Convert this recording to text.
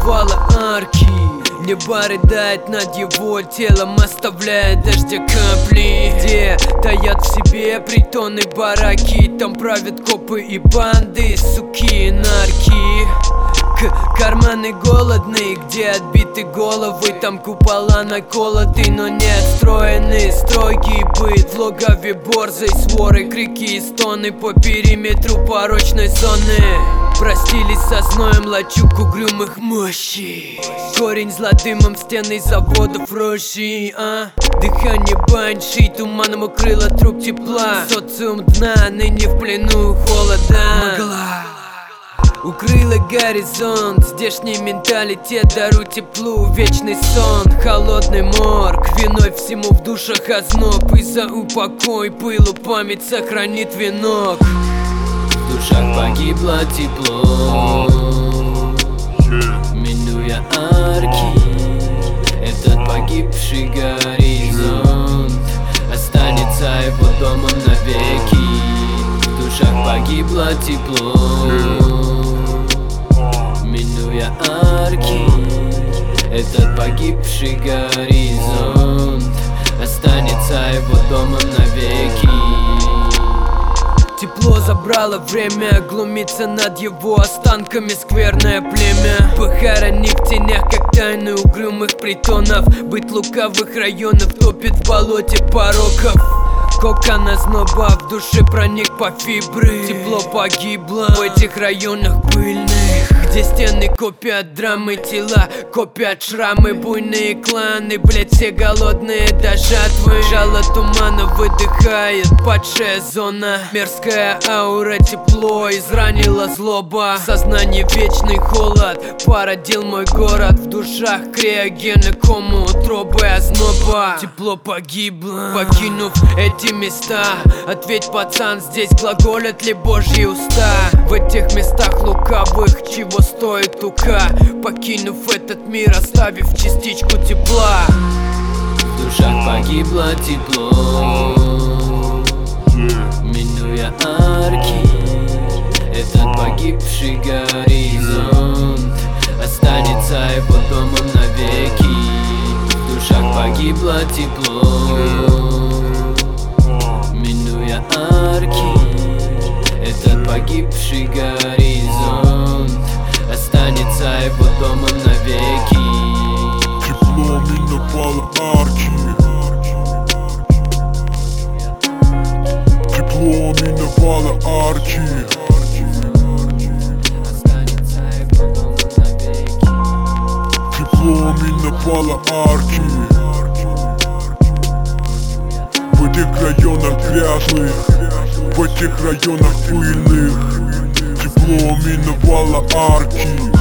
миновала арки. Небо рыдает над его телом, оставляя дождя капли. Где таят в себе притоны, бараки, там правят копы и банды, суки, нарки. Карманы голодные, где отбиты головы, там купола наколоты, но не отстроены. Стройкий быт, в логове борзой своры, крики и стоны по периметру порочной зоны. Простились со зноем лачуг угрюмых мощей. Корень злодымом стены заводов рощи, Дыхание банши, туманом укрыло труп тепла. Социум дна, ныне в плену холода. Мгла укрыла горизонт, здешний менталитет, даруй теплу, вечный сон. Холодный морг, виной всему в душах озноб, и за упокой пылу память сохранит венок. В душах погибло тепло, минуя арки. Этот погибший горизонт останется его домом навеки. В душах погибло тепло, минуя арки. Этот погибший горизонт останется его домом навеки. Тепло забрало время, глумиться над его останками скверное племя. Похоронив в тенях, как тайны угрюмых притонов. Быт лукавых районов топит в болоте пороков. Кокон озноба в душе проник по фибры. Тепло погибло в этих районах пыльных, где стены копят драмы, тела копят шрамы. Буйные кланы, блять, все голодные до жатвы. Жало тумана выдыхает падшая зона. Мерзкая аура, тепло изранила злоба. В сознании вечный холод породил мой город. В душах криогены, кому утробы озноба. Тепло погибло, покинув эти места. Ответь, пацан, здесь глаголят ли божьи уста? В этих местах лукавых чего стоит тука, покинув этот мир, оставив частичку тепла. В душах погибло тепло, минуя арки. Этот погибший горизонт останется его домом навеки. В душах погибло тепло, минуя арки. Этот погибший горизонт останется его домом навеки. Тепло миновало арки. Тепло миновало арки. Тепло миновало арки. В этих районах грязных, в этих районах пыльных. Тепло миновало арки.